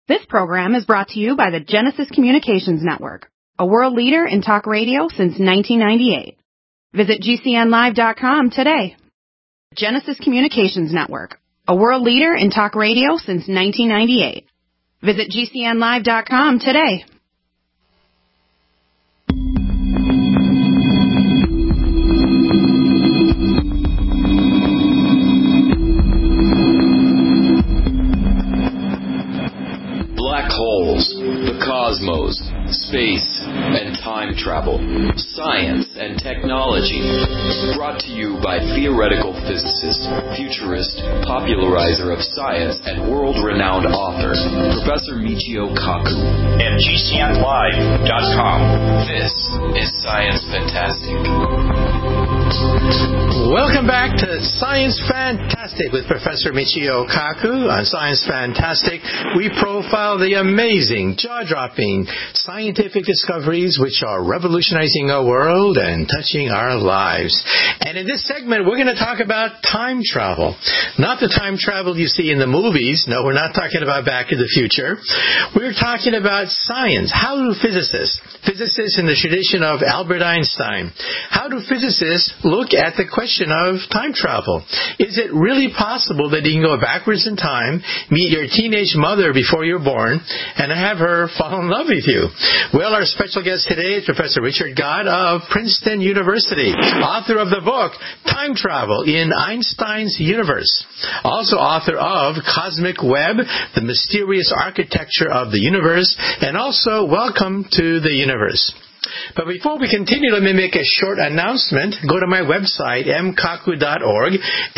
This program is brought to you by the Genesis Communications Network, a world leader in talk radio since 1998. Visit GCNlive.com today. Genesis Communications Network, a world leader in talk radio since 1998. Visit GCNlive.com today. Black holes, the cosmos, space, and time travel, science and technology. Brought to you by theoretical physicist, futurist, popularizer of science, and world-renowned author, Professor Michio Kaku. At GCNlive.com. This is Science Fantastic. Welcome back to Science Fantastic with Professor Michio Kaku. On Science Fantastic, we profile the amazing, jaw-dropping scientific discoveries which are revolutionizing our world and touching our lives. And in this segment, we're going to talk about time travel. Not the time travel you see in the movies. No, we're not talking about Back to the Future. We're talking about science. How do physicists in the tradition of Albert Einstein, how do physicists look at the question of time travel? Is it really possible that you can go backwards in time, meet your teenage mother before you're born, and have her fall in love with you? Well, our special guest today is Professor Richard Gott of Princeton University, author of the book Time Travel in Einstein's Universe, also author of Cosmic Web, The Mysterious Architecture of the Universe, and also Welcome to the Universe. But before we continue, let me make a short announcement. Go to my website, mkaku.org,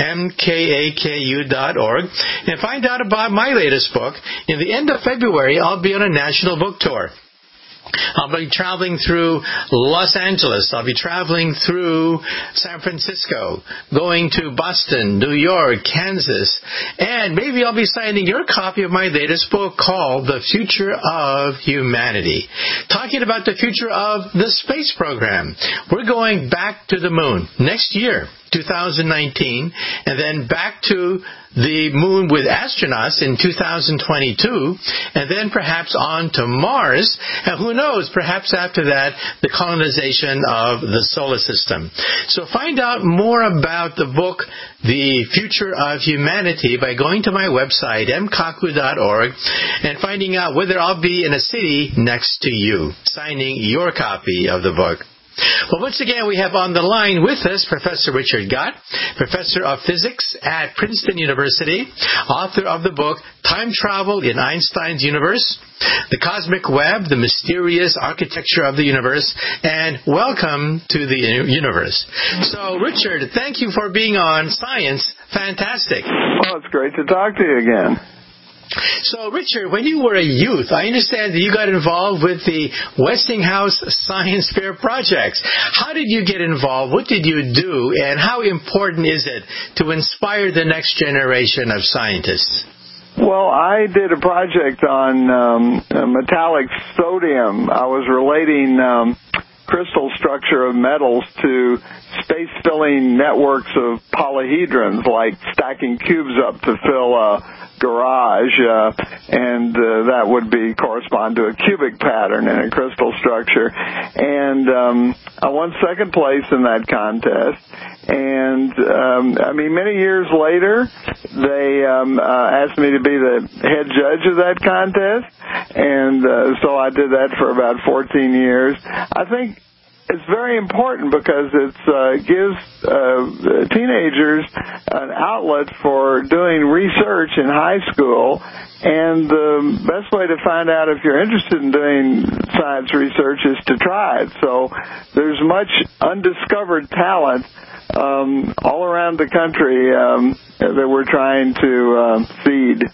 mkaku.org, and find out about my latest book. In the end of February, I'll be on a national book tour. I'll be traveling through Los Angeles. I'll be traveling through San Francisco, going to Boston, New York, Kansas, and maybe I'll be signing your copy of my latest book called The Future of Humanity, talking about the future of the space program. We're going back to the moon next year, 2019, and then back to the moon with astronauts in 2022, and then perhaps on to Mars, and who knows, perhaps after that, the colonization of the solar system. So find out more about the book, The Future of Humanity, by going to my website, mkaku.org, and finding out whether I'll be in a city next to you, signing your copy of the book. Well, once again, we have on the line with us Professor Richard Gott, Professor of Physics at Princeton University, author of the book Time Travel in Einstein's Universe, The Cosmic Web, The Mysterious Architecture of the Universe, and Welcome to the Universe. So, Richard, thank you for being on Science Fantastic. Well, it's great to talk to you again. So, Richard, when you were a youth, I understand that you got involved with the Westinghouse Science Fair projects. How did you get involved? What did you do? And how important is it to inspire the next generation of scientists? Well, I did a project on metallic sodium. I was relating crystal structure of metals to space-filling networks of polyhedrons, like stacking cubes up to fill a garage, and that would correspond to a cubic pattern in a crystal structure. And I won second place in that contest. And many years later, they asked me to be the head judge of that contest, and so I did that for about 14 years. I think it's very important because it gives teenagers an outlet for doing research in high school, and the best way to find out if you're interested in doing science research is to try it. So there's much undiscovered talent all around the country that we're trying to feed.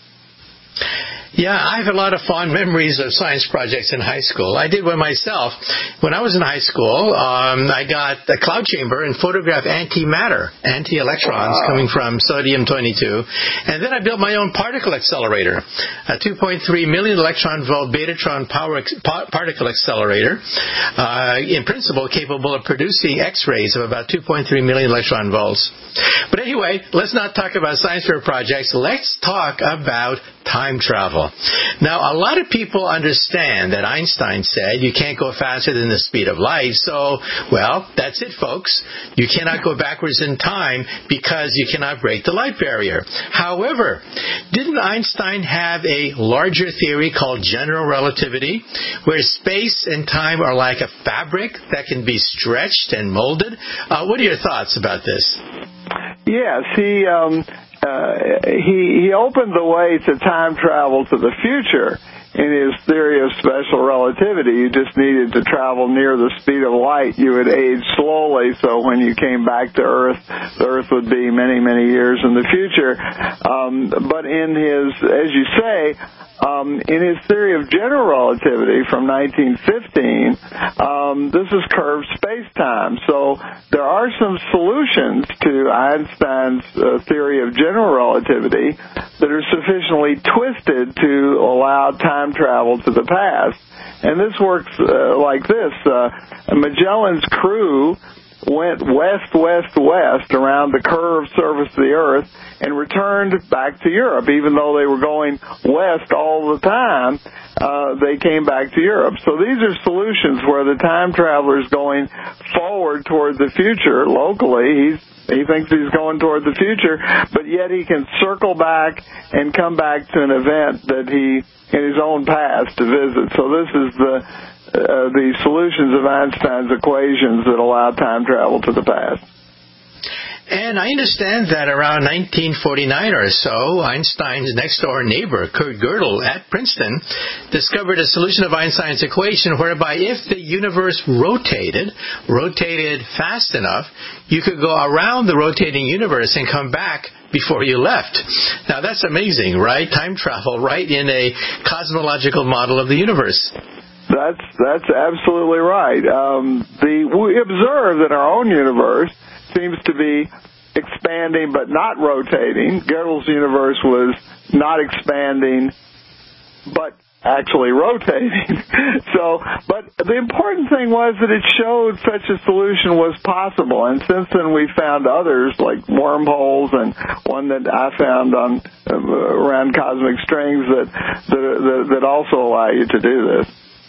Yeah, I have a lot of fond memories of science projects in high school. I did one myself. When I was in high school, I got a cloud chamber and photographed antimatter, anti-electrons coming from sodium-22. And then I built my own particle accelerator, a 2.3 million electron volt Betatron particle accelerator, in principle capable of producing X-rays of about 2.3 million electron volts. But anyway, let's not talk about science fair projects. Let's talk about time travel. travel. Now, a lot of people understand that Einstein said you can't go faster than the speed of light. So, well, that's it, folks. You cannot go backwards in time because you cannot break the light barrier. However, didn't Einstein have a larger theory called general relativity, where space and time are like a fabric that can be stretched and molded? What are your thoughts about this? Yes, he opened the way to time travel to the future in his theory of special relativity. You just needed to travel near the speed of light. You would age slowly, so when you came back to Earth, the Earth would be many, many years in the future. But in his, as you say, in his theory of general relativity from 1915, this is curved space-time. So there are some solutions to Einstein's theory of general relativity that are sufficiently twisted to allow time travel to the past. And this works like this. Magellan's crew went west-west-west around the curved surface of the Earth and returned back to Europe. Even though they were going west all the time, they came back to Europe. So these are solutions where the time traveler is going forward toward the future locally. He thinks he's going toward the future, but yet he can circle back and come back to an event that he, in his own past, to visit. So this is the solutions of Einstein's equations that allow time travel to the past. And I understand that around 1949 or so, Einstein's next-door neighbor, Kurt Gödel, at Princeton, discovered a solution of Einstein's equation whereby if the universe rotated fast enough, you could go around the rotating universe and come back before you left. Now, that's amazing, right? Time travel right in a cosmological model of the universe. That's absolutely right. We observe that our own universe seems to be expanding but not rotating. Gödel's universe was not expanding but actually rotating. But the important thing was that it showed such a solution was possible. And since then we found others like wormholes and one that I found on around cosmic strings that also allow you to do this.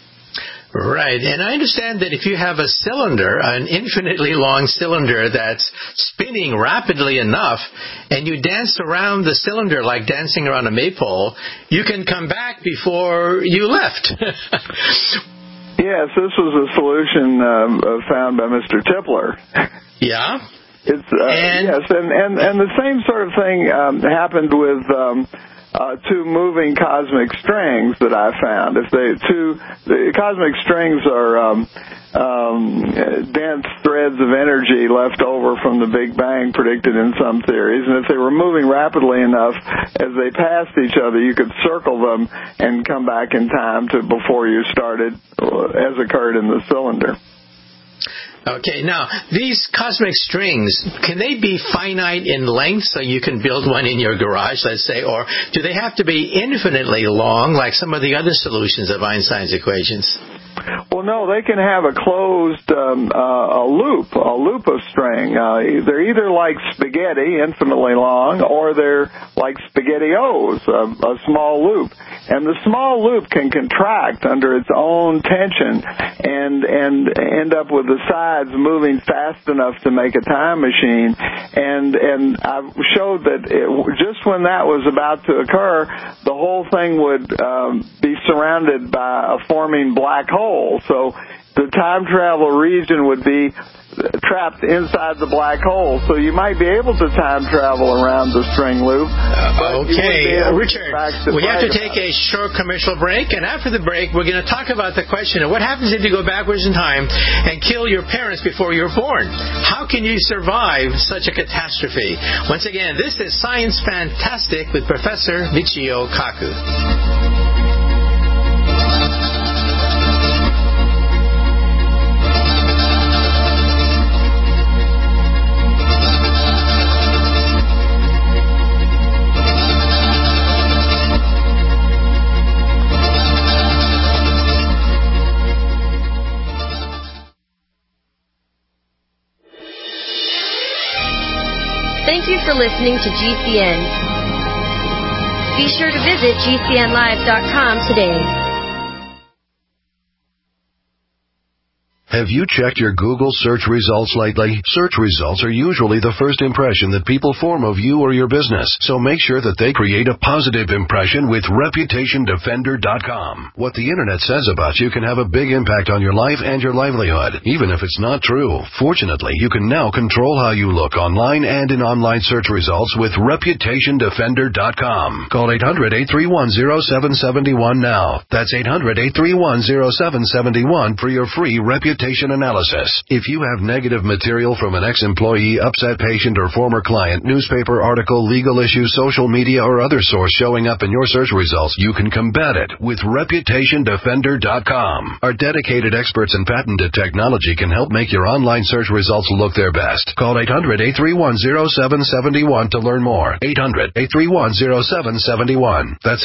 Right, and I understand that if you have a cylinder, an infinitely long cylinder that's spinning rapidly enough, and you dance around the cylinder like dancing around a maypole, you can come back before you left. Yes, this was a solution found by Mr. Tipler. Yeah? Yes, and the same sort of thing happened with two moving cosmic strings that I found. The cosmic strings are dense threads of energy left over from the Big Bang predicted in some theories, and if they were moving rapidly enough as they passed each other, you could circle them and come back in time to before you started, as occurred in the cylinder. Okay, now, these cosmic strings, can they be finite in length so you can build one in your garage, let's say, or do they have to be infinitely long like some of the other solutions of Einstein's equations? Well, no, they can have a closed a loop of string. They're either like spaghetti, infinitely long, or they're like SpaghettiOs, a small loop. And the small loop can contract under its own tension and end up with the sides moving fast enough to make a time machine. And I showed that just when that was about to occur, the whole thing would be surrounded by a forming black hole. So the time travel region would be trapped inside the black hole. So you might be able to time travel around the string loop. Okay, Richard, we have to take a short commercial break, and after the break, we're going to talk about the question of what happens if you go backwards in time and kill your parents before you're born. How can you survive such a catastrophe? Once again, this is Science Fantastic with Professor Michio Kaku. Thank you for listening to GCN. Be sure to visit GCNlive.com today. Have you checked your Google search results lately? Search results are usually the first impression that people form of you or your business, so make sure that they create a positive impression with ReputationDefender.com. What the Internet says about you can have a big impact on your life and your livelihood, even if it's not true. Fortunately, you can now control how you look online and in online search results with ReputationDefender.com. Call 800-831-0771 now. That's 800-831-0771 for your free reputation analysis. If you have negative material from an ex-employee, upset patient, or former client, newspaper article, legal issue, social media, or other source showing up in your search results, you can combat it with ReputationDefender.com. Our dedicated experts in patented technology can help make your online search results look their best. Call 800-831-0771 to learn more. 800-831-0771. That's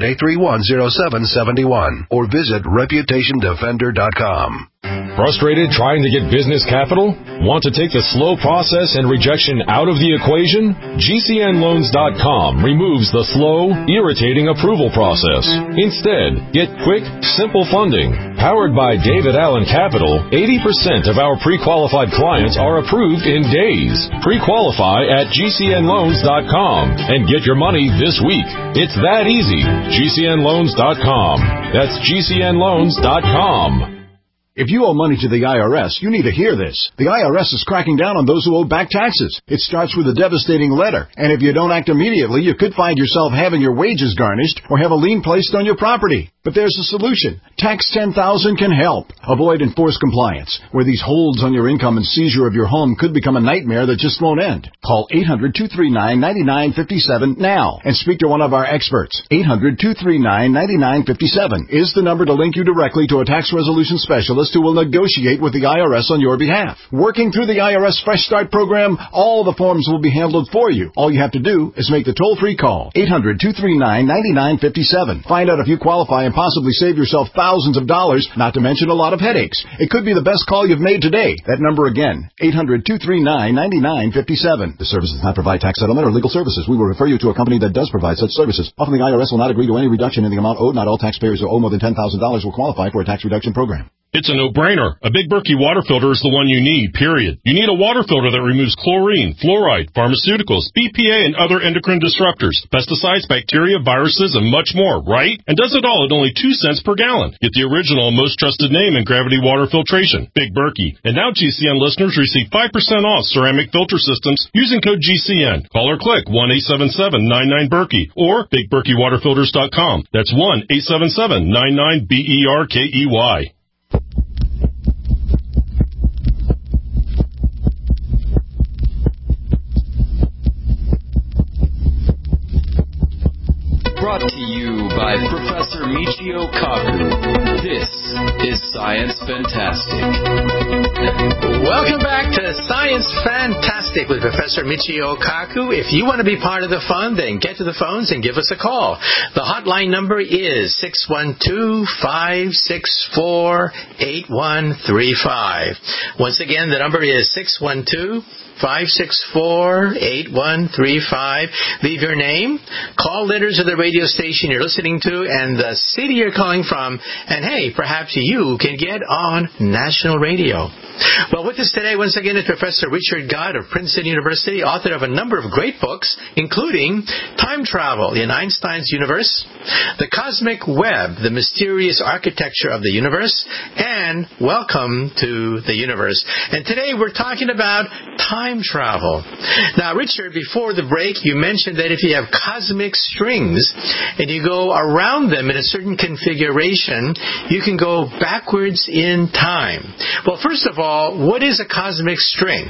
800-831-0771. Or visit ReputationDefender.com. Frustrated trying to get business capital? Want to take the slow process and rejection out of the equation? GCNloans.com removes the slow, irritating approval process. Instead, get quick, simple funding. Powered by David Allen Capital, 80% of our pre-qualified clients are approved in days. Pre-qualify at GCNloans.com and get your money this week. It's that easy. GCNloans.com. That's GCNloans.com. If you owe money to the IRS, you need to hear this. The IRS is cracking down on those who owe back taxes. It starts with a devastating letter, and if you don't act immediately, you could find yourself having your wages garnished or have a lien placed on your property. But there's a solution. Tax 10,000 can help. Avoid enforced compliance, where these holds on your income and seizure of your home could become a nightmare that just won't end. Call 800-239-9957 now and speak to one of our experts. 800-239-9957 is the number to link you directly to a tax resolution specialist who will negotiate with the IRS on your behalf. Working through the IRS Fresh Start program, all the forms will be handled for you. All you have to do is make the toll-free call. 800-239-9957. Find out if you qualify and possibly save yourself thousands of dollars, not to mention a lot of headaches. It could be the best call you've made today. That number again, 800-239-9957. This service does not provide tax settlement or legal services. We will refer you to a company that does provide such services. Often the IRS will not agree to any reduction in the amount owed. Not all taxpayers who owe more than $10,000 will qualify for a tax reduction program. It's a no-brainer. A Big Berkey water filter is the one you need, period. You need a water filter that removes chlorine, fluoride, pharmaceuticals, BPA, and other endocrine disruptors, pesticides, bacteria, viruses, and much more, right? And does it all at only 2 cents per gallon. Get the original and most trusted name in gravity water filtration, Big Berkey. And now GCN listeners receive 5% off ceramic filter systems using code GCN. Call or click 1-877-99-BERKEY or BigBerkeyWaterFilters.com. That's 1-877-99-BERKEY. Brought to you by Professor Michio Kaku. This is Science Fantastic. Welcome back to Science Fantastic with Professor Michio Kaku. If you want to be part of the fun, then get to the phones and give us a call. The hotline number is 612-564-8135. Once again, the number is 612-564-8135. Leave your name, call letters of the radio station you're listening to, and the city you're calling from, and hey, perhaps you can get on national radio. Well, with us today, once again, is Professor Richard Gott of Princeton University, author of a number of great books, including Time Travel in Einstein's Universe, The Cosmic Web, The Mysterious Architecture of the Universe, and Welcome to the Universe. And today we're talking about time travel. Now, Richard, before the break, you mentioned that if you have cosmic strings and you go around them in a certain configuration, you can go backwards in time. Well, first of all, what is a cosmic string?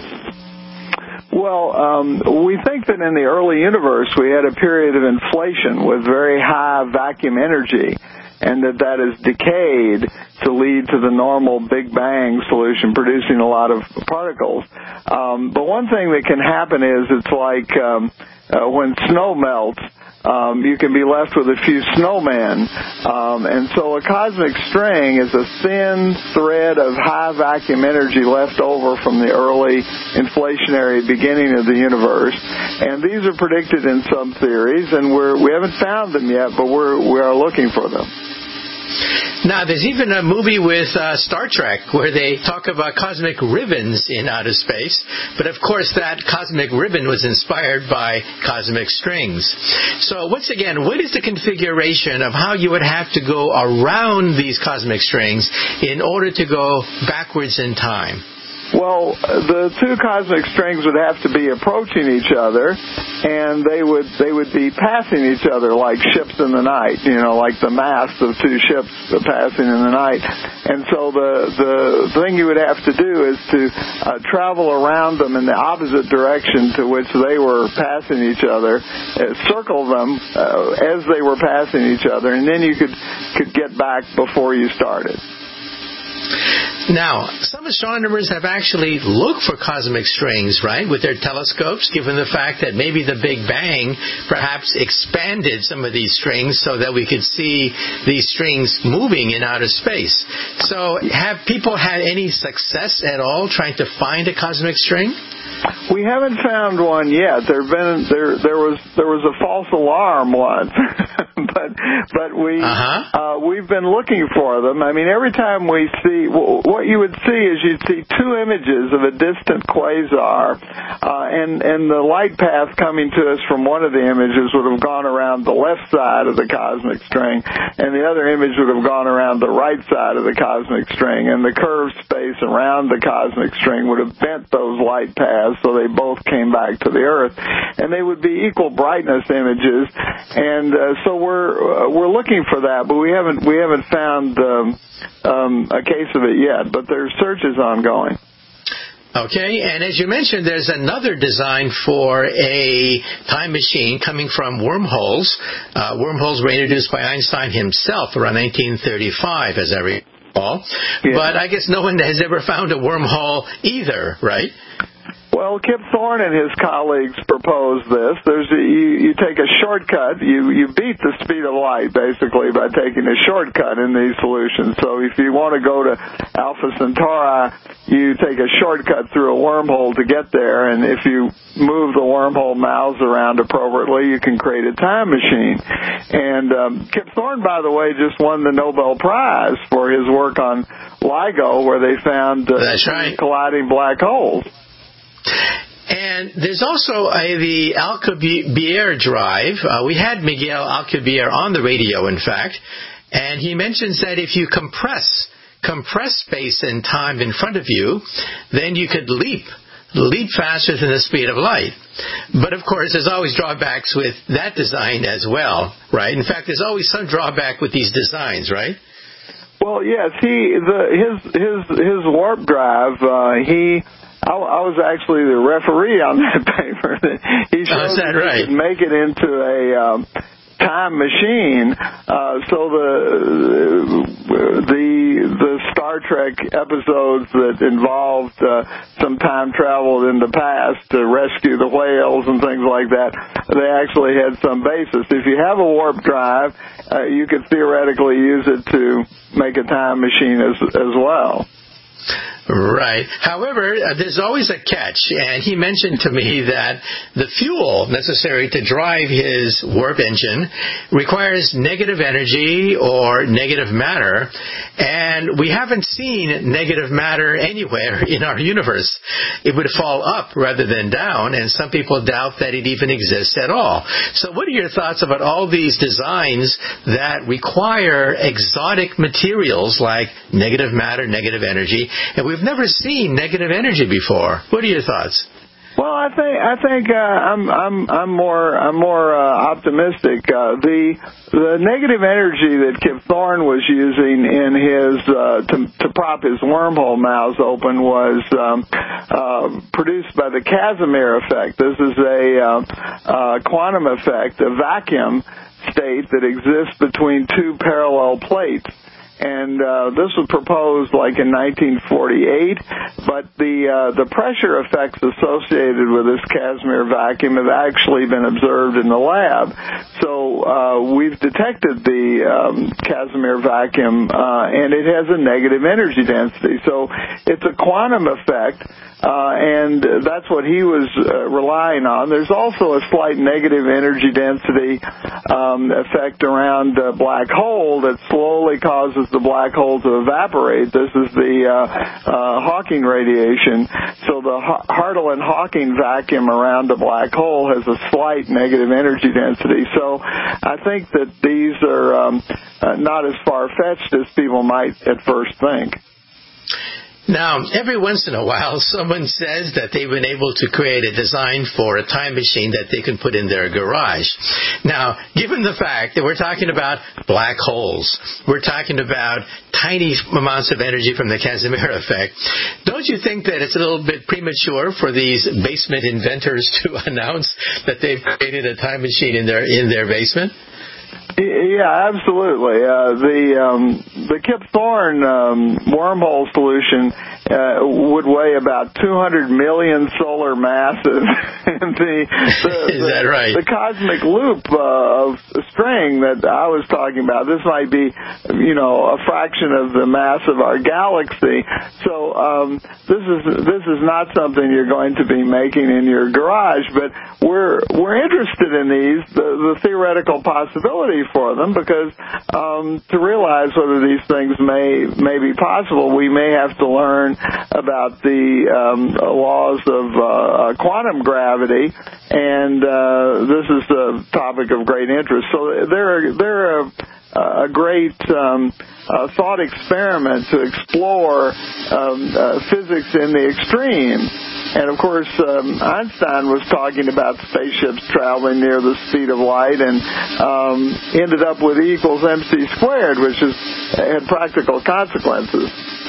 Well, we think that in the early universe we had a period of inflation with very high vacuum energy, and that has decayed to lead to the normal Big Bang solution, producing a lot of particles. But one thing that can happen is it's like when snow melts, you can be left with a few snowmen. And so a cosmic string is a thin thread of high vacuum energy left over from the early inflationary beginning of the universe. And these are predicted in some theories, and we haven't found them yet, but we are looking for them. Now, there's even a movie with Star Trek where they talk about cosmic ribbons in outer space. But, of course, that cosmic ribbon was inspired by cosmic strings. So, once again, what is the configuration of how you would have to go around these cosmic strings in order to go backwards in time? Well, the two cosmic strings would have to be approaching each other, and they would be passing each other like ships in the night, like the masts of two ships passing in the night. And so the thing you would have to do is to travel around them in the opposite direction to which they were passing each other, circle them as they were passing each other, and then you could get back before you started. Now, some astronomers have actually looked for cosmic strings, right, with their telescopes, given the fact that maybe the Big Bang perhaps expanded some of these strings so that we could see these strings moving in outer space. So have people had any success at all trying to find a cosmic string? We haven't found one yet. There was a false alarm once, but we've been looking for them. I mean, every time we see, what you would see is you'd see two images of a distant quasar, and the light path coming to us from one of the images would have gone around the left side of the cosmic string, and the other image would have gone around the right side of the cosmic string, and the curved space around the cosmic string would have bent those light paths so they both came back to the Earth, and they would be equal brightness images, and so we're looking for that, but we haven't found a case of it yet, but their search is ongoing. Okay, and as you mentioned, there's another design for a time machine coming from wormholes. Wormholes were introduced by Einstein himself around 1935, as I recall. Yeah. But I guess no one has ever found a wormhole either, right? Well, Kip Thorne and his colleagues proposed this. You take a shortcut. You beat the speed of light, basically, by taking a shortcut in these solutions. So if you want to go to Alpha Centauri, you take a shortcut through a wormhole to get there, and if you move the wormhole mouths around appropriately, you can create a time machine. And Kip Thorne, by the way, just won the Nobel Prize for his work on LIGO, where they found colliding black holes. And there's also the Alcubierre drive. We had Miguel Alcubierre on the radio, in fact, and he mentions that if you compress space and time in front of you, then you could leap faster than the speed of light. But, of course, there's always drawbacks with that design as well, right? In fact, there's always some drawback with these designs, right? Well, yes. His warp drive, I was actually the referee on that paper. He showed that he could make it into a time machine. So the Star Trek episodes that involved some time travel in the past to rescue the whales and things like that, they actually had some basis. If you have a warp drive, you could theoretically use it to make a time machine as well. Right. However, there's always a catch, and he mentioned to me that the fuel necessary to drive his warp engine requires negative energy or negative matter, and we haven't seen negative matter anywhere in our universe. It would fall up rather than down, and some people doubt that it even exists at all. So what are your thoughts about all these designs that require exotic materials like negative matter, negative energy, and we've never seen negative energy before? What are your thoughts? Well, I think I'm more optimistic. The negative energy that Kip Thorne was using in his to prop his wormhole mouths open was produced by the Casimir effect. This is a quantum effect, a vacuum state that exists between two parallel plates. And this was proposed like in 1948, but the pressure effects associated with this Casimir vacuum have actually been observed in the lab. So we've detected the Casimir vacuum, and it has a negative energy density. So it's a quantum effect, and that's what he was relying on. There's also a slight negative energy density effect around a black hole that slowly causes the black hole to evaporate. This is the Hawking radiation. So the Hartle-Hawking vacuum around a black hole has a slight negative energy density. So I think that these are not as far-fetched as people might at first think. Now, every once in a while, someone says that they've been able to create a design for a time machine that they can put in their garage. Now, given the fact that we're talking about black holes, we're talking about tiny amounts of energy from the Casimir effect, don't you think that it's a little bit premature for these basement inventors to announce that they've created a time machine in their basement? Yeah, absolutely. The Kip Thorne wormhole solution would weigh about 200 million solar masses. Is that right? The cosmic loop of string that I was talking about, this might be, a fraction of the mass of our galaxy. So this is not something you're going to be making in your garage, but we're interested in the theoretical possibility for them, because to realize whether these things may be possible, we may have to learn about the laws of quantum gravity, and this is a topic of great interest. So they're a great thought experiment to explore physics in the extreme. And, of course, Einstein was talking about spaceships traveling near the speed of light and ended up with E equals MC squared, which had practical consequences.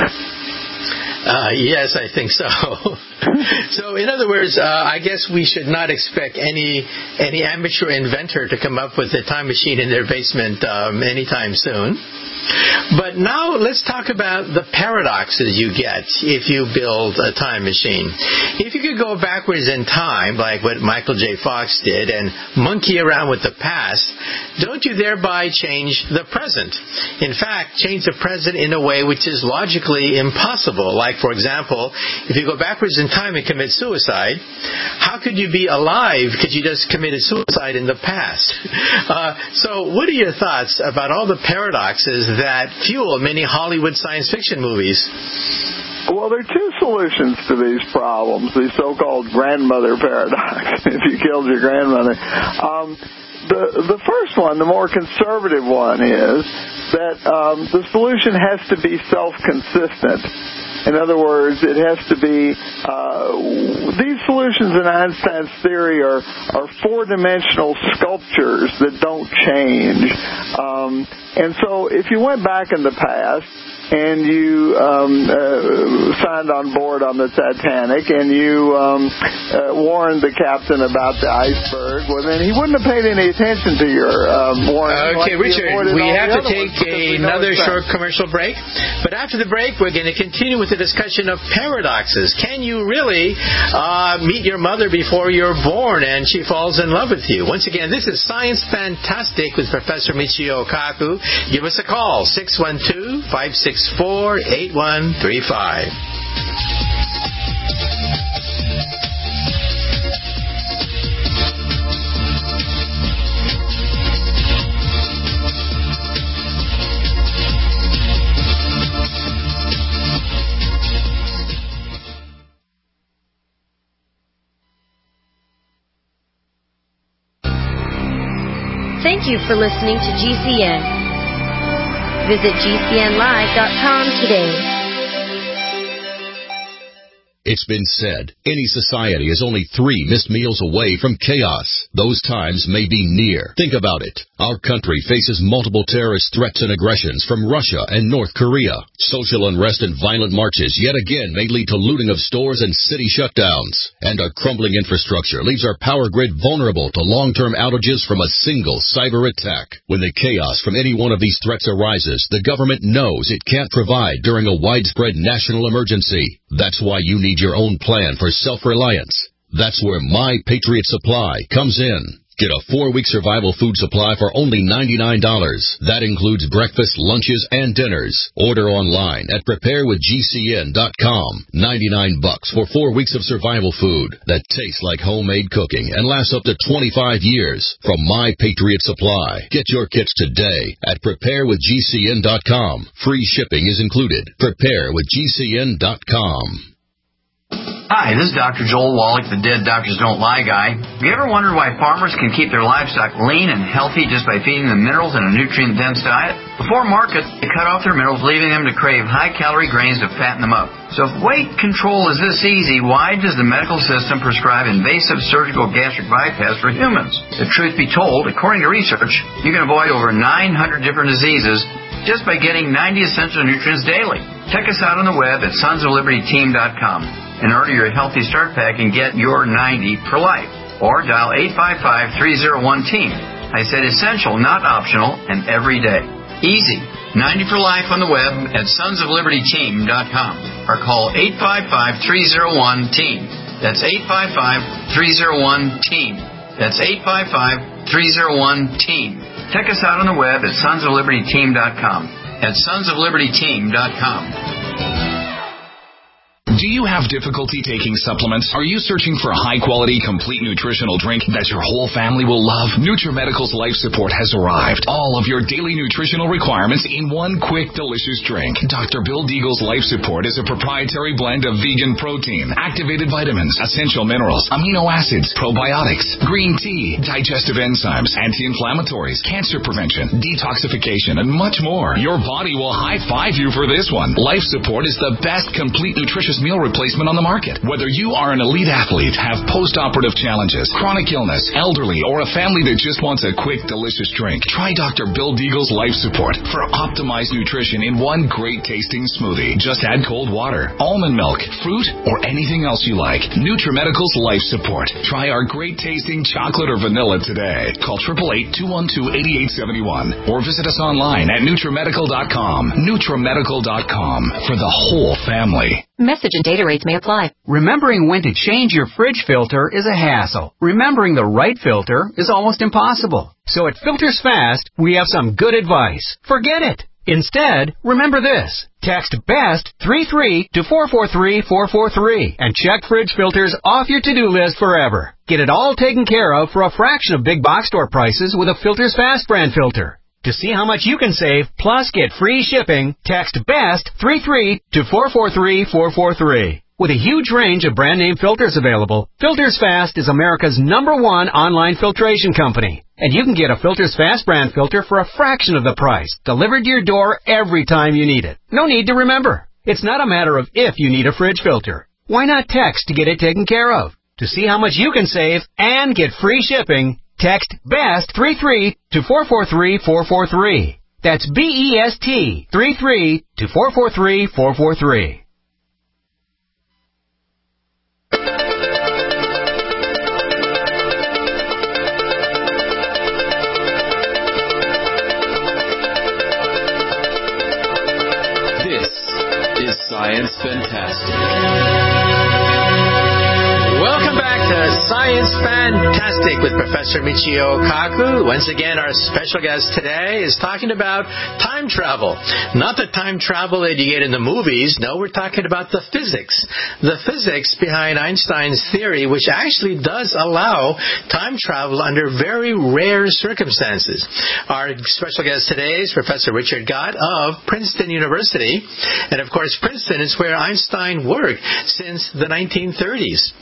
Yes, I think so. So, in other words, I guess we should not expect any amateur inventor to come up with a time machine in their basement anytime soon. But now let's talk about the paradoxes you get if you build a time machine. If you could go backwards in time, like what Michael J. Fox did, and monkey around with the past, don't you thereby change the present? In fact, change the present in a way which is logically impossible. Like, for example, if you go backwards in time and commit suicide, how could you be alive because you just committed suicide in the past? So what are your thoughts about all the paradoxes that fuel many Hollywood science fiction movies? Well, there are two solutions to these problems, the so-called grandmother paradox, if you killed your grandmother. The first one, the more conservative one, is that the solution has to be self-consistent. In other words, it has to be, these solutions in Einstein's theory are four-dimensional sculptures that don't change. And so if you went back in the past and you signed on board on the Titanic and you warned the captain about the iceberg, well, then he wouldn't have paid any attention to your warning. Okay, Richard, we have to take another short commercial break. But after the break, we're going to continue with the discussion of paradoxes. Can you really meet your mother before you're born and she falls in love with you? Once again, this is Science Fantastic with Professor Michio Kaku. Give us a call, 612-564-8135. Thank you for listening to GCN. Visit GCNlive.com today. It's been said, any society is only 3 missed meals away from chaos. Those times may be near. Think about it. Our country faces multiple terrorist threats and aggressions from Russia and North Korea. Social unrest and violent marches yet again may lead to looting of stores and city shutdowns. And our crumbling infrastructure leaves our power grid vulnerable to long-term outages from a single cyber attack. When the chaos from any one of these threats arises, the government knows it can't provide during a widespread national emergency. That's why you need your own plan for self-reliance. That's where My Patriot Supply comes in. Get a 4-week survival food supply for only $99. That includes breakfast, lunches, and dinners. Order online at preparewithgcn.com. $99 for 4 weeks of survival food that tastes like homemade cooking and lasts up to 25 years from My Patriot Supply. Get your kits today at preparewithgcn.com. Free shipping is included. Preparewithgcn.com. Hi, this is Dr. Joel Wallach, the Dead Doctors Don't Lie guy. Have you ever wondered why farmers can keep their livestock lean and healthy just by feeding them minerals in a nutrient-dense diet? Before market, they cut off their minerals, leaving them to crave high-calorie grains to fatten them up. So if weight control is this easy, why does the medical system prescribe invasive surgical gastric bypass for humans? The truth be told, according to research, you can avoid over 900 different diseases just by getting 90 essential nutrients daily. Check us out on the web at sonsoflibertyteam.com. and order your Healthy Start Pack and get your 90 for life. Or dial 855-301-TEAM. I said essential, not optional, and every day. Easy. 90 for life on the web at sonsoflibertyteam.com. Or call 855-301-TEAM. That's 855-301-TEAM. That's 855-301-TEAM. Check us out on the web at sonsoflibertyteam.com. At sonsoflibertyteam.com. Do you have difficulty taking supplements? Are you searching for a high-quality, complete nutritional drink that your whole family will love? NutriMedical's Life Support has arrived. All of your daily nutritional requirements in one quick, delicious drink. Dr. Bill Deagle's Life Support is a proprietary blend of vegan protein, activated vitamins, essential minerals, amino acids, probiotics, green tea, digestive enzymes, anti-inflammatories, cancer prevention, detoxification, and much more. Your body will high-five you for this one. Life Support is the best complete nutritious meal replacement on the market. Whether you are an elite athlete, have post-operative challenges, chronic illness, elderly, or a family that just wants a quick, delicious drink, try Dr. Bill Deagle's Life Support for optimized nutrition in one great-tasting smoothie. Just add cold water, almond milk, fruit, or anything else you like. NutriMedical's Life Support. Try our great-tasting chocolate or vanilla today. Call 888-212-8871 or visit us online at NutriMedical.com. NutriMedical.com for the whole family. Message and data rates may apply. Remembering when to change your fridge filter is a hassle. Remembering the right filter is almost impossible. So at Filters Fast, we have some good advice. Forget it. Instead, remember this. Text BEST 33 to 443-443 and check fridge filters off your to-do list forever. Get it all taken care of for a fraction of big box store prices with a Filters Fast brand filter. To see how much you can save, plus get free shipping, text BEST 33 to 443-443. With a huge range of brand name filters available, Filters Fast is America's #1 online filtration company. And you can get a Filters Fast brand filter for a fraction of the price, delivered to your door every time you need it. No need to remember. It's not a matter of if you need a fridge filter. Why not text to get it taken care of? To see how much you can save and get free shipping, text BEST 33 to 443-443. That's BEST 33 to 443-443. This is Science Fantastic. Welcome back to Science Fantastic with Professor Michio Kaku. Once again, our special guest today is talking about time travel. Not the time travel that you get in the movies. No, we're talking about the physics. The physics behind Einstein's theory, which actually does allow time travel under very rare circumstances. Our special guest today is Professor Richard Gott of Princeton University. And of course, Princeton is where Einstein worked since the 1930s.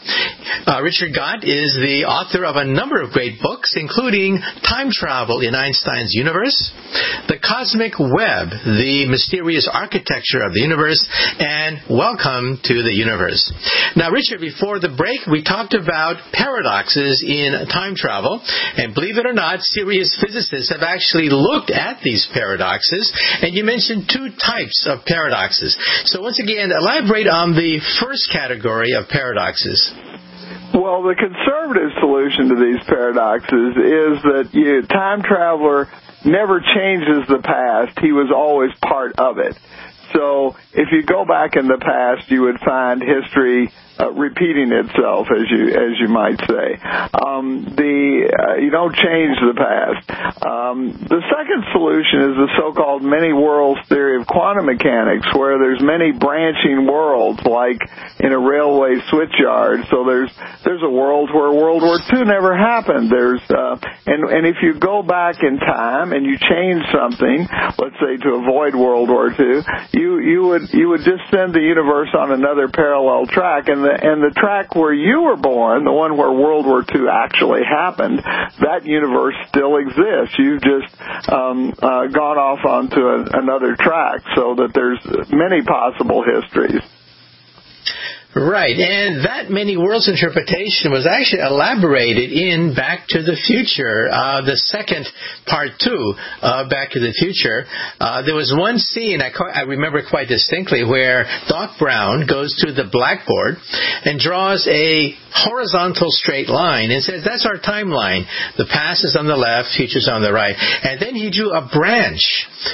Richard Gott is the author of a number of great books, including Time Travel in Einstein's Universe, The Cosmic Web, The Mysterious Architecture of the Universe, and Welcome to the Universe. Now, Richard, before the break, we talked about paradoxes in time travel, and believe it or not, serious physicists have actually looked at these paradoxes, and you mentioned two types of paradoxes. So once again, elaborate on the first category of paradoxes. Well, the conservative solution to these paradoxes is that time traveler never changes the past. He was always part of it. So if you go back in the past, you would find history repeating itself, as you might say. You don't change the past. The second solution is the so-called many worlds theory of quantum mechanics, where there's many branching worlds, like in a railway switchyard. So there's a world where World War II never happened. And if you go back in time and you change something, let's say to avoid World War II, you would just send the universe on another parallel track, and the track where you were born, the one where World War II actually happened, that universe still exists. You've just gone off onto another track, so that there's many possible histories. Right, and that many worlds interpretation was actually elaborated in Back to the Future, the second part 2 of Back to the Future. There was one scene I remember quite distinctly where Doc Brown goes to the blackboard and draws a horizontal straight line and says, that's our timeline. The past is on the left, future's on the right. And then he drew a branch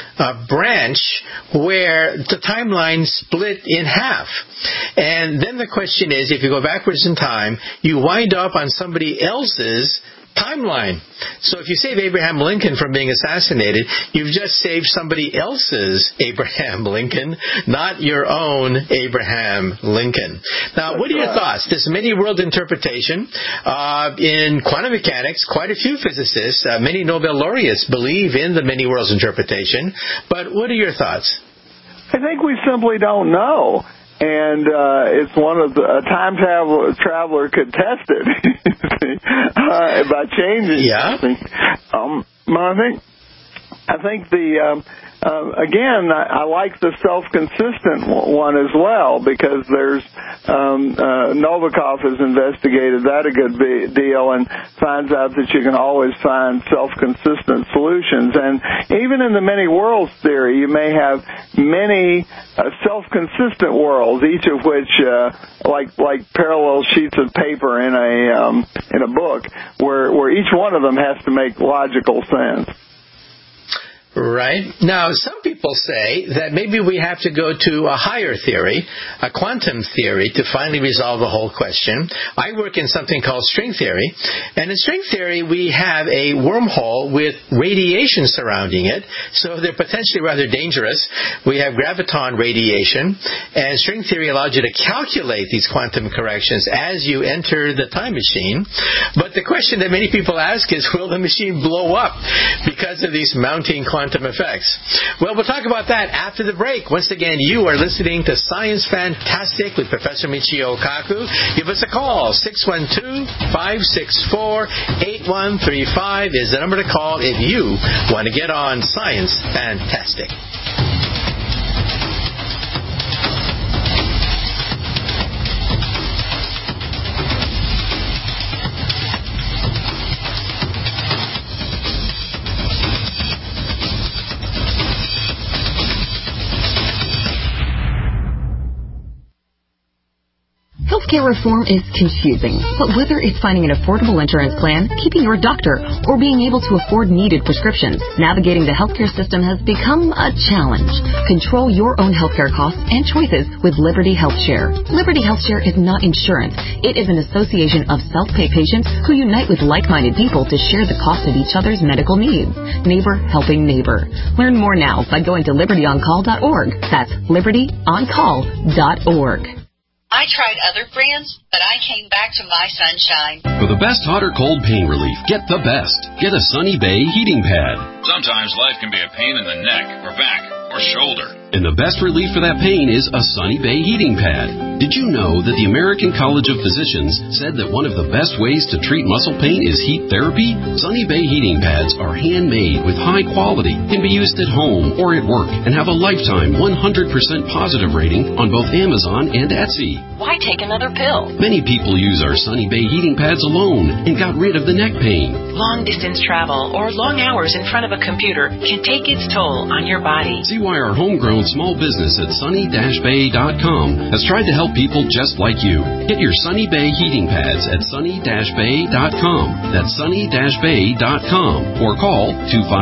where the timeline split in half. And then the question is, if you go backwards in time, you wind up on somebody else's timeline. So if you save Abraham Lincoln from being assassinated, you've just saved somebody else's Abraham Lincoln, not your own Abraham Lincoln. Now, what are your thoughts? This many world interpretation in quantum mechanics, quite a few physicists, many Nobel laureates believe in the many worlds interpretation, but what are your thoughts? I think we simply don't know. And it's one of the time traveler could test it by changing. Yeah. I think the again, I like the self-consistent one as well, because there's Novikov has investigated that a good deal and finds out that you can always find self-consistent solutions. And even in the many worlds theory, you may have many self-consistent worlds, each of which like parallel sheets of paper in a book, where each one of them has to make logical sense. Right. Now, some people say that maybe we have to go to a higher theory, a quantum theory, to finally resolve the whole question. I work in something called string theory. And in string theory, we have a wormhole with radiation surrounding it. So they're potentially rather dangerous. We have graviton radiation. And string theory allows you to calculate these quantum corrections as you enter the time machine. But the question that many people ask is, will the machine blow up because of these mounting quantum effects? Well, we'll talk about that after the break. Once again, you are listening to Science Fantastic with Professor Michio Kaku. Give us a call. 612-564-8135 is the number to call if you want to get on Science Fantastic. Healthcare reform is confusing, but whether it's finding an affordable insurance plan, keeping your doctor, or being able to afford needed prescriptions, navigating the healthcare system has become a challenge. Control your own healthcare costs and choices with Liberty HealthShare. Liberty HealthShare is not insurance. It is an association of self-pay patients who unite with like-minded people to share the cost of each other's medical needs. Neighbor helping neighbor. Learn more now by going to libertyoncall.org. That's libertyoncall.org. I tried other brands, but I came back to my Sunshine. For the best hot or cold pain relief, get the best. Get a Sunny Bay heating pad. Sometimes life can be a pain in the neck or back or shoulder. And the best relief for that pain is a Sunny Bay heating pad. Did you know that the American College of Physicians said that one of the best ways to treat muscle pain is heat therapy? Sunny Bay heating pads are handmade with high quality, can be used at home or at work, and have a lifetime 100% positive rating on both Amazon and Etsy. Why take another pill? Many people use our Sunny Bay heating pads alone and got rid of the neck pain. Long-distance travel or long hours in front of a computer can take its toll on your body. See why our homegrown small business at sunny-bay.com has tried to help people just like you. Get your Sunny Bay heating pads at sunny-bay.com. That's sunny-bay.com. Or call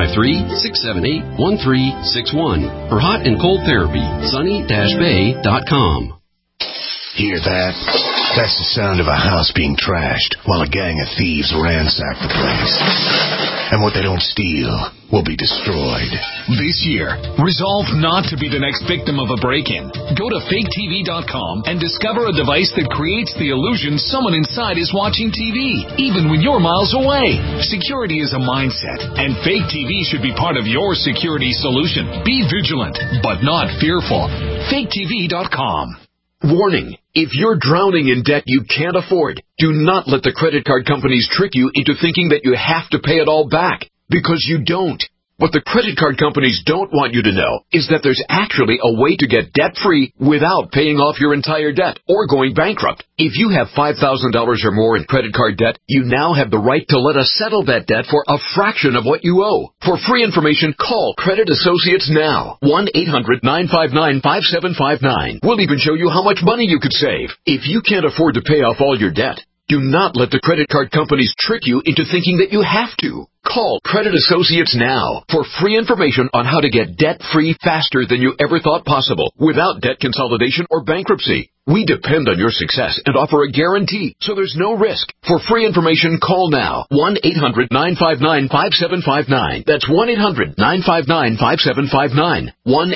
253-678-1361 for hot and cold therapy. sunny-bay.com. Hear that? That's the sound of a house being trashed while a gang of thieves ransack the place. And what they don't steal will be destroyed. This year, resolve not to be the next victim of a break-in. Go to faketv.com and discover a device that creates the illusion someone inside is watching TV, even when you're miles away. Security is a mindset, and Fake TV should be part of your security solution. Be vigilant, but not fearful. faketv.com. Warning, if you're drowning in debt you can't afford, do not let the credit card companies trick you into thinking that you have to pay it all back, because you don't. What the credit card companies don't want you to know is that there's actually a way to get debt-free without paying off your entire debt or going bankrupt. If you have $5,000 or more in credit card debt, you now have the right to let us settle that debt for a fraction of what you owe. For free information, call Credit Associates now. 1-800-959-5759. We'll even show you how much money you could save. If you can't afford to pay off all your debt, do not let the credit card companies trick you into thinking that you have to. Call Credit Associates now for free information on how to get debt-free faster than you ever thought possible without debt consolidation or bankruptcy. We depend on your success and offer a guarantee, so there's no risk. For free information, call now. 1-800-959-5759. That's 1-800-959-5759.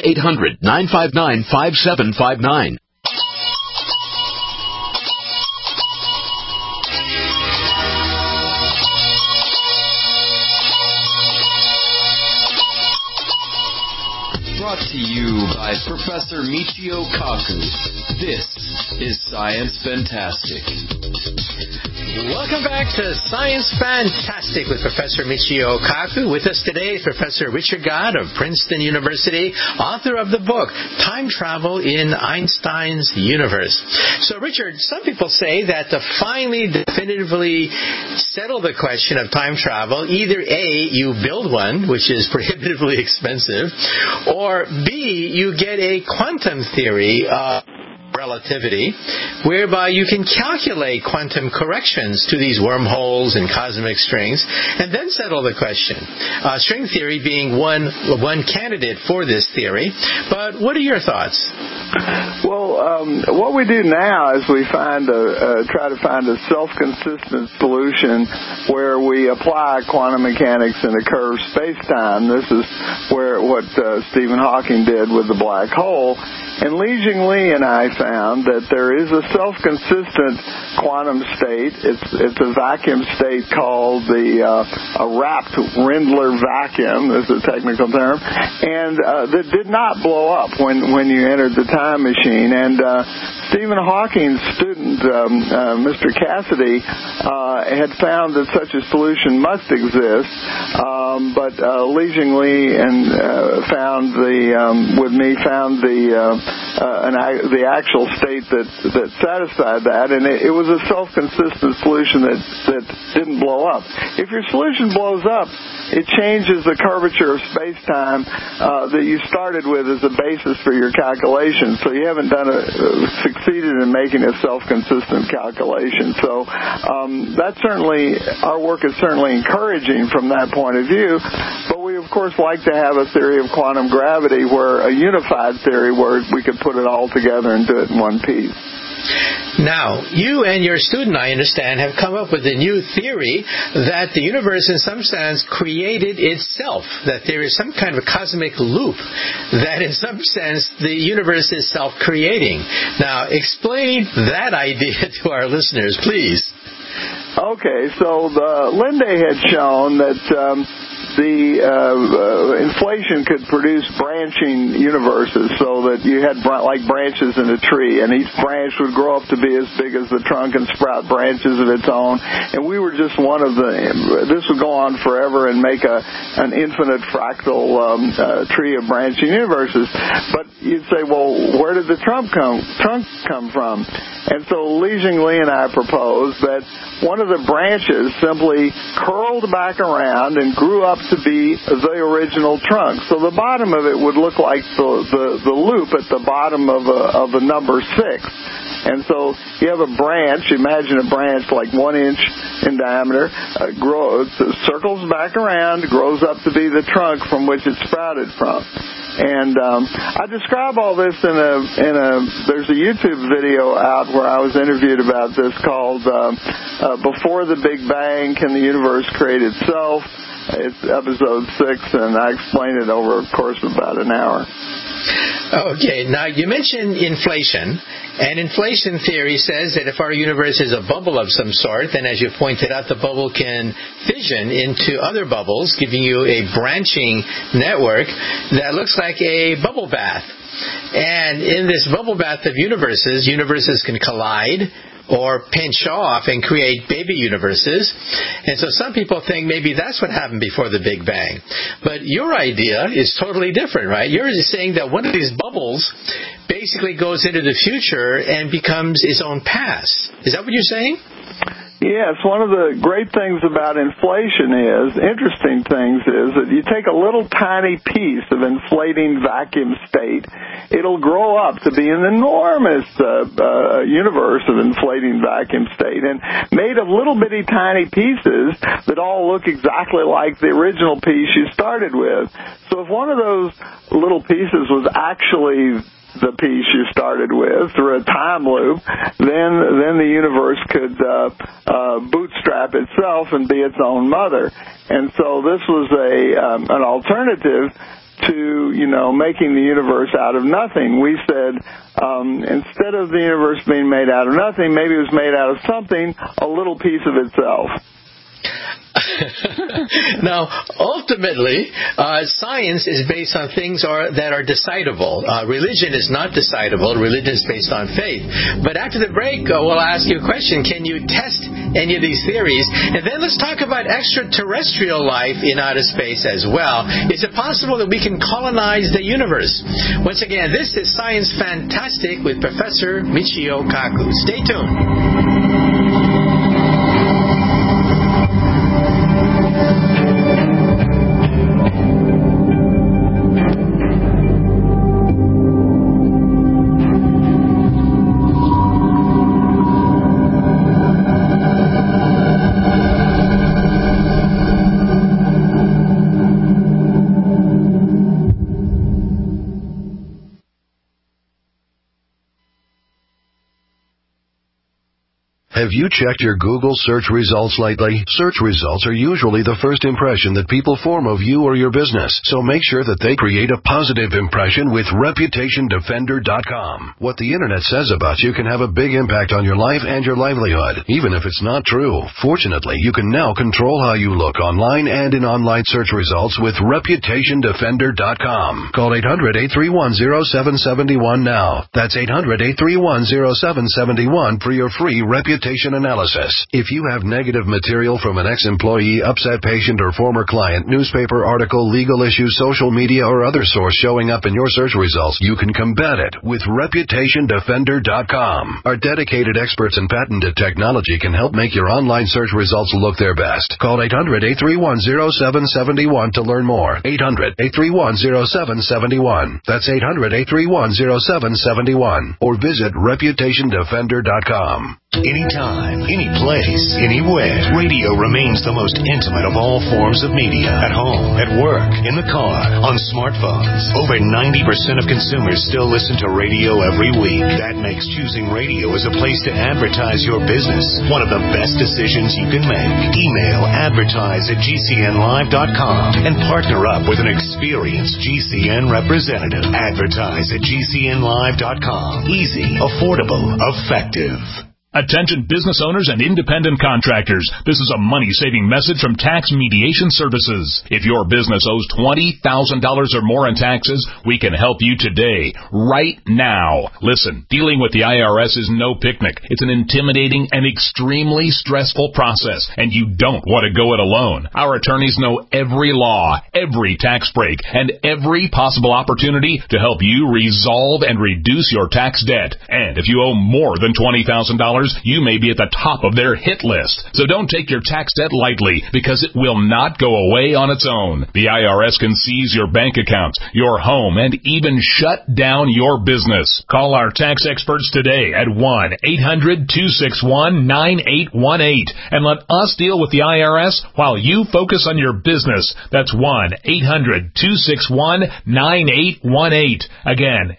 1-800-959-5759. Brought to you by Professor Michio Kaku. This is Science Fantastic. Welcome back to Science Fantastic with Professor Michio Kaku. With us today is Professor Richard Gott of Princeton University, author of the book Time Travel in Einstein's Universe. So, Richard, some people say that to finally definitively settle the question of time travel, either A, you build one, which is prohibitively expensive, or B, you get a quantum theory of relativity, whereby you can calculate quantum corrections to these wormholes and cosmic strings, and then settle the question. String theory being one candidate for this theory. But what are your thoughts? Well, what we do now is we try to find a self-consistent solution where we apply quantum mechanics in a curved space-time. This is what Stephen Hawking did with the black hole. And Li-Jing Li and I found that there is a self-consistent quantum state. It's a vacuum state called a wrapped Rindler vacuum, is a technical term, and that did not blow up when you entered the time machine. And Stephen Hawking's student, Mr. Cassidy, had found that such a solution must exist, but Li-Jing Li found the actual state that satisfied that, and it was a self-consistent solution that didn't blow up. If your solution blows up, it changes the curvature of space-time that you started with as a basis for your calculation. So you haven't succeeded in making a self-consistent calculation. So our work is certainly encouraging from that point of view. But we, of course, like to have a theory of quantum gravity, a unified theory where we could put it all together and do it in one piece. Now, you and your student, I understand, have come up with a new theory that the universe in some sense created itself, that there is some kind of a cosmic loop, that in some sense the universe is self-creating. Now, explain that idea to our listeners, please. Okay, so Linde had shown that inflation could produce branching universes, so that you had like branches in a tree, and each branch would grow up to be as big as the trunk and sprout branches of its own. And we were just one of the. This would go on forever and make an infinite fractal tree of branching universes. But you'd say, well, where did the trunk come from? And so Li-Jing Li and I proposed that one of the branches simply curled back around and grew up to be the original trunk. So the bottom of it would look like the loop at the bottom of a number 6. And so you have a branch, imagine a branch like 1 inch in diameter, circles back around, grows up to be the trunk from which it sprouted from. And I describe all this there's a YouTube video out where I was interviewed about this called Before the Big Bang, Can the Universe Create Itself? It's episode 6, and I explain it over a course of about an hour. Okay, now you mentioned inflation, and inflation theory says that if our universe is a bubble of some sort, then as you pointed out, the bubble can fission into other bubbles, giving you a branching network that looks like a bubble bath. And in this bubble bath of universes can collide or pinch off and create baby universes. And so some people think maybe that's what happened before the Big Bang. But your idea is totally different, right? You're just saying that one of these bubbles basically goes into the future and becomes its own past. Is that what you're saying? Yes, one of the great things about inflation interesting things is that you take a little tiny piece of inflating vacuum state, it'll grow up to be an enormous universe of inflating vacuum state, and made of little bitty tiny pieces that all look exactly like the original piece you started with. So if one of those little pieces was actually the piece you started with through a time loop, then the universe could bootstrap itself and be its own mother. And so this was an alternative to, making the universe out of nothing. We said, instead of the universe being made out of nothing, maybe it was made out of something, a little piece of itself. Now, ultimately, science is based on things that are decidable. Religion is not decidable. Religion is based on faith. But after the break, we'll ask you a question. Can you test any of these theories? And then let's talk about extraterrestrial life in outer space as well. Is it possible that we can colonize the universe? Once again, this is Science Fantastic with Professor Michio Kaku. Stay tuned. Have you checked your Google search results lately? Search results are usually the first impression that people form of you or your business, so make sure that they create a positive impression with ReputationDefender.com. What the Internet says about you can have a big impact on your life and your livelihood, even if it's not true. Fortunately, you can now control how you look online and in online search results with ReputationDefender.com. Call 800-831-0771 now. That's 800-831-0771 for your free reputation analysis. If you have negative material from an ex-employee, upset patient, or former client, newspaper article, legal issue, social media, or other source showing up in your search results, you can combat it with ReputationDefender.com. Our dedicated experts in patented technology can help make your online search results look their best. Call 800-831-0771 to learn more. 800-831-0771. That's 800-831-0771. Or visit ReputationDefender.com. Anytime, any place, anywhere. Radio remains the most intimate of all forms of media. At home, at work, in the car, on smartphones. Over 90% of consumers still listen to radio every week. That makes choosing radio as a place to advertise your business one of the best decisions you can make. Email advertise@gcnlive.com and partner up with an experienced GCN representative. Advertise@gcnlive.com. Easy, affordable, effective. Attention business owners and independent contractors. This is a money-saving message from Tax Mediation Services. If your business owes $20,000 or more in taxes, we can help you today, right now. Listen, dealing with the IRS is no picnic. It's an intimidating and extremely stressful process, and you don't want to go it alone. Our attorneys know every law, every tax break, and every possible opportunity to help you resolve and reduce your tax debt. And if you owe more than $20,000, you may be at the top of their hit list. So don't take your tax debt lightly, because it will not go away on its own. The IRS can seize your bank accounts, your home, and even shut down your business. Call our tax experts today at 1-800-261-9818 and let us deal with the IRS while you focus on your business. That's 1-800-261-9818. Again,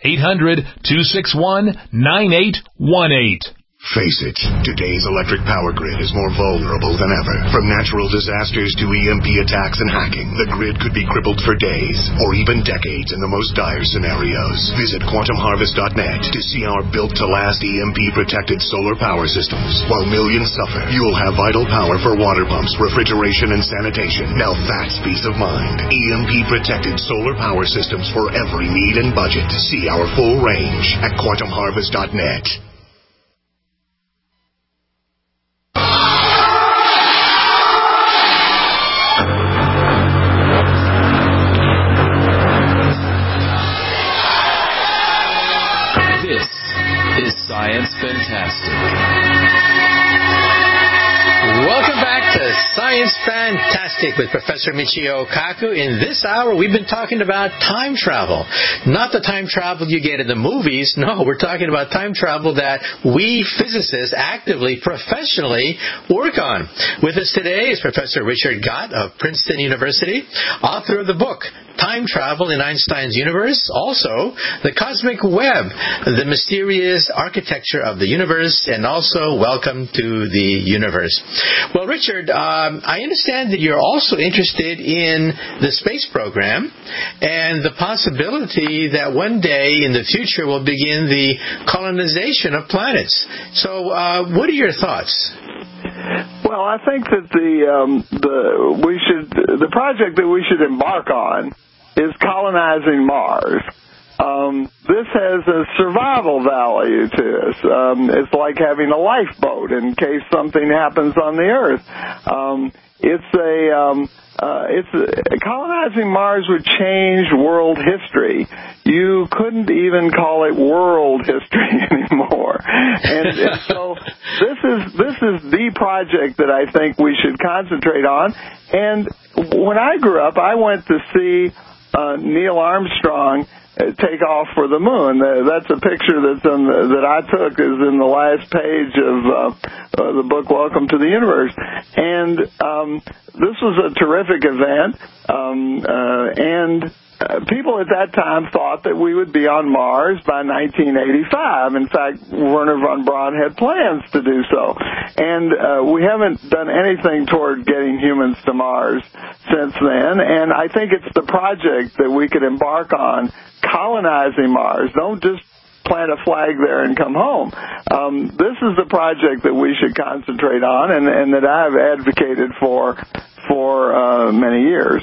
800-261-9818. Face it, today's electric power grid is more vulnerable than ever. From natural disasters to EMP attacks and hacking, the grid could be crippled for days or even decades in the most dire scenarios. Visit quantumharvest.net to see our built-to-last EMP-protected solar power systems. While millions suffer, you'll have vital power for water pumps, refrigeration, and sanitation. Now that's peace of mind. EMP-protected solar power systems for every need and budget. See our full range at quantumharvest.net. Science Fantastic. Welcome back to Science Fantastic with Professor Michio Kaku. In this hour, we've been talking about time travel. Not the time travel you get in the movies. No, we're talking about time travel that we physicists actively, professionally work on. With us today is Professor Richard Gott of Princeton University, author of the book, Time Travel in Einstein's Universe. Also, The Cosmic Web, The Mysterious Architecture of the Universe, and also Welcome to the Universe. Well, Richard, I understand that you're also interested in the space program and the possibility that one day in the future we'll begin the colonization of planets. So, what are your thoughts? Well, I think that the project that we should embark on is colonizing Mars. This has a survival value to us. It's like having a lifeboat in case something happens on the Earth. Colonizing Mars would change world history. You couldn't even call it world history anymore. And so this is the project that I think we should concentrate on. And when I grew up, I went to see Neil Armstrong take off for the moon. That's a picture that I took is in the last page of the book Welcome to the Universe. And this was a terrific event. And people at that time thought that we would be on Mars by 1985. In fact, Wernher von Braun had plans to do so. And we haven't done anything toward getting humans to Mars since then. And I think it's the project that we could embark on, colonizing Mars. Don't just plant a flag there and come home. This is the project that we should concentrate on and that I've advocated for many years.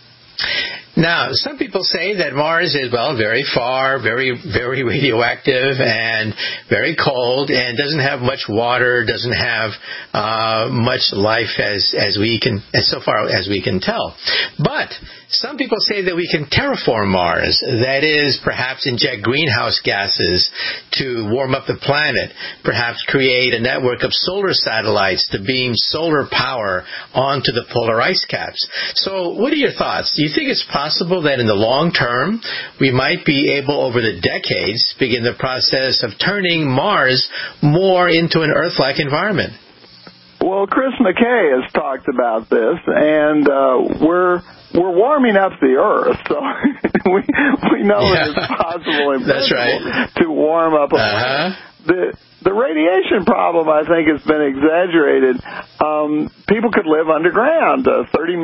Now, some people say that Mars is, very far, very, very radioactive and very cold and doesn't have much water, doesn't have much life as far as we can tell. But some people say that we can terraform Mars, that is, perhaps inject greenhouse gases to warm up the planet, perhaps create a network of solar satellites to beam solar power onto the polar ice caps. So what are your thoughts? Do you think it's possible that in the long term we might be able, over the decades, begin the process of turning Mars more into an Earth-like environment? Well, Chris McKay has talked about this, and we're warming up the Earth, so we know that it's possible and possible to warm up a planet. The radiation problem, I think, has been exaggerated. People could live underground, 30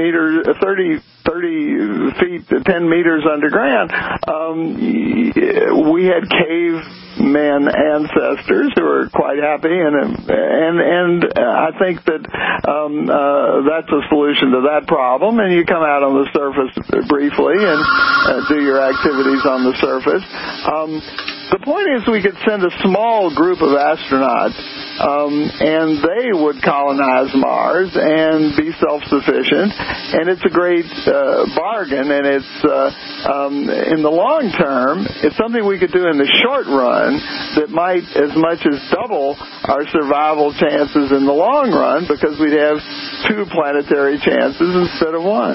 feet to 10 meters underground. We had cave caveman ancestors who are quite happy, and I think that that's a solution to that problem. And you come out on the surface briefly and do your activities on the surface. The point is we could send a small group of astronauts, and they would colonize Mars and be self-sufficient, and it's a great bargain, and it's in the long term, it's something we could do in the short run that might as much as double our survival chances in the long run, because we'd have 2 planetary chances instead of 1.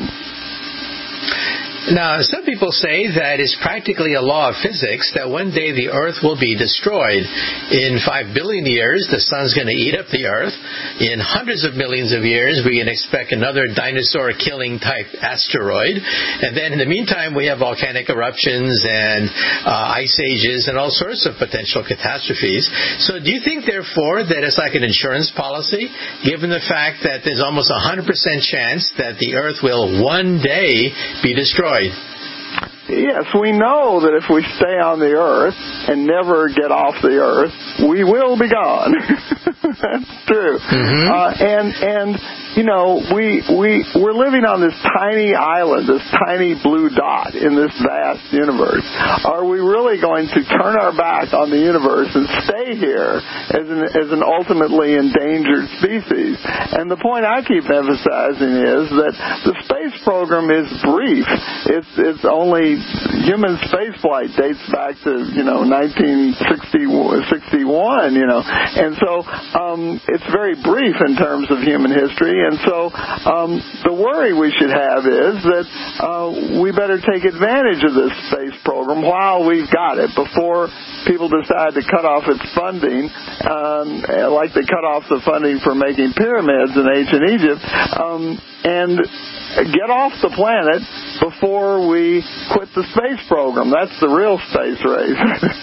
Now, some people say that it's practically a law of physics that one day the Earth will be destroyed. In 5 billion years, the sun's going to eat up the Earth. In hundreds of millions of years, we can expect another dinosaur-killing type asteroid. And then in the meantime, we have volcanic eruptions and ice ages and all sorts of potential catastrophes. So do you think, therefore, that it's like an insurance policy, given the fact that there's almost 100% chance that the Earth will one day be destroyed? Yes, we know that if we stay on the Earth and never get off the Earth, we will be gone. That's true. And you know, we're living on this tiny island, this tiny blue dot in this vast universe. Are we really going to turn our back on the universe and stay here as an ultimately endangered species? And the point I keep emphasizing is that the space program is brief. It's only human spaceflight dates back to 1961, and so it's very brief in terms of human history. And so the worry we should have is that we better take advantage of this space program while we've got it, before people decide to cut off its funding, like they cut off the funding for making pyramids in ancient Egypt, and get off the planet before we quit the space program. That's the real space race.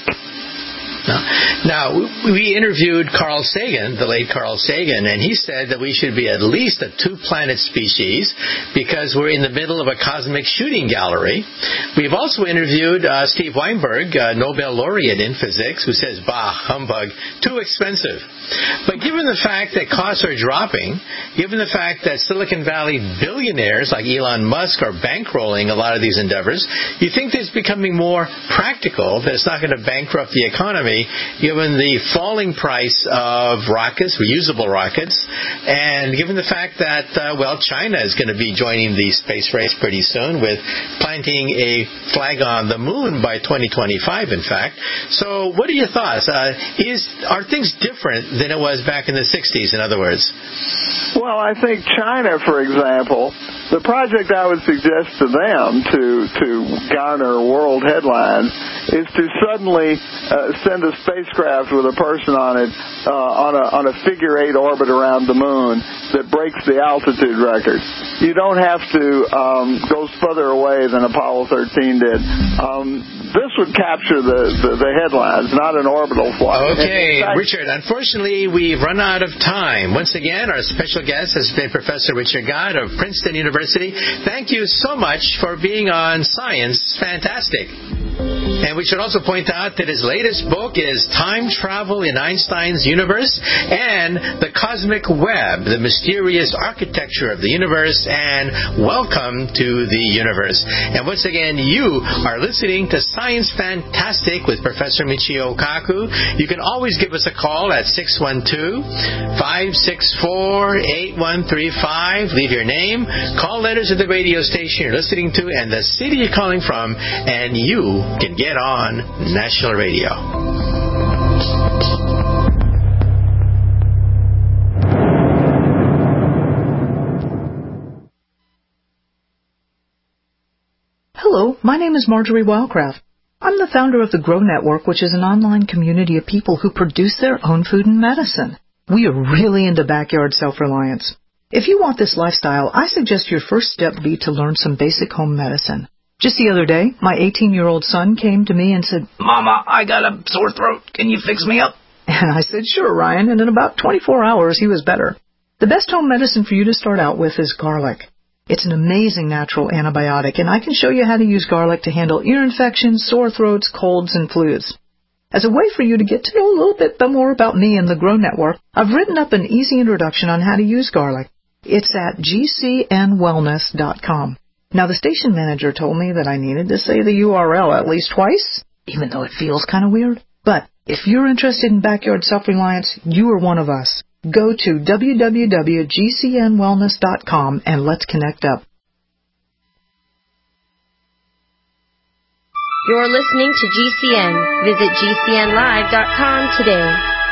Now, we interviewed Carl Sagan, the late Carl Sagan, and he said that we should be at least a 2-planet species because we're in the middle of a cosmic shooting gallery. We've also interviewed Steve Weinberg, Nobel laureate in physics, who says, bah, humbug, too expensive. But given the fact that costs are dropping, given the fact that Silicon Valley billionaires like Elon Musk are bankrolling a lot of these endeavors, you think it's becoming more practical, that it's not going to bankrupt the economy, given the falling price of rockets, reusable rockets, and given the fact that, China is going to be joining the space race pretty soon with planting a flag on the moon by 2025, in fact. So what are your thoughts? Are things different than it was back in the 60s, in other words? Well, I think China, for example, the project I would suggest to them to garner world headlines is to suddenly send a spacecraft with a person on it on a figure-8 orbit around the moon that breaks the altitude record. You don't have to go further away than Apollo 13 did. This would capture the headlines, not an orbital flight. Okay, Richard, unfortunately, we've run out of time. Once again, our special guest has been Professor Richard Gott of Princeton University. Thank you so much for being on Science Fantastic. And we should also point out that his latest book is Time Travel in Einstein's Universe and The Cosmic Web, the Mysterious Architecture of the Universe and Welcome to the Universe. And once again, you are listening to Science Fantastic with Professor Michio Kaku. You can always give us a call at 612-564-8135. Leave your name, call letters to the radio station you're listening to, and the city you're calling from, and you can get on national radio. Hello, my name is Marjorie Wildcraft. I'm the founder of the Grow Network, which is an online community of people who produce their own food and medicine. We are really into backyard self-reliance. If you want this lifestyle, I suggest your first step be to learn some basic home medicine. Just the other day, my 18-year-old son came to me and said, "Mama, I got a sore throat. Can you fix me up?" And I said, "Sure, Ryan," and in about 24 hours, he was better. The best home medicine for you to start out with is garlic. It's an amazing natural antibiotic, and I can show you how to use garlic to handle ear infections, sore throats, colds, and flus. As a way for you to get to know a little bit more about me and the Grow Network, I've written up an easy introduction on how to use garlic. It's at gcnwellness.com. Now, the station manager told me that I needed to say the URL at least twice, even though it feels kind of weird. But if you're interested in backyard self-reliance, you are one of us. Go to www.gcnwellness.com and let's connect up. You're listening to GCN. Visit GCNlive.com today.